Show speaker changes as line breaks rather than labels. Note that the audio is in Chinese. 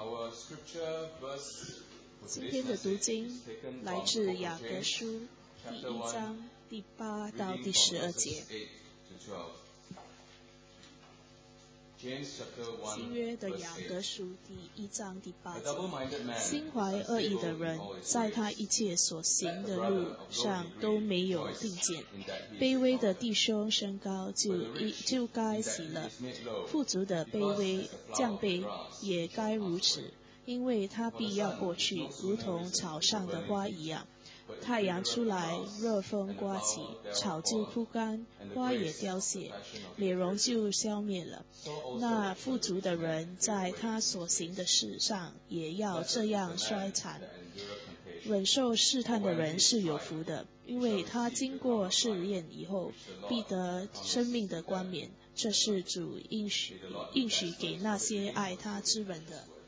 今天的读经来自雅各书第1章第8到第12节。新约的雅各书第1章第8节，心怀恶意的人，在他一切所行的路上都没有定见。卑微的弟兄升高就该喜乐，富足的卑微降卑也该如此，因为他必要过去，如同草上的花一样。太阳出来，热风刮起，草就枯干，花也凋谢，美容就消灭了。那富足的人在他所行的事上也要这样衰残。忍受试探的人是有福的，因为他经过试验以后，必得生命的冠冕。这是主应许给那些爱他之人的。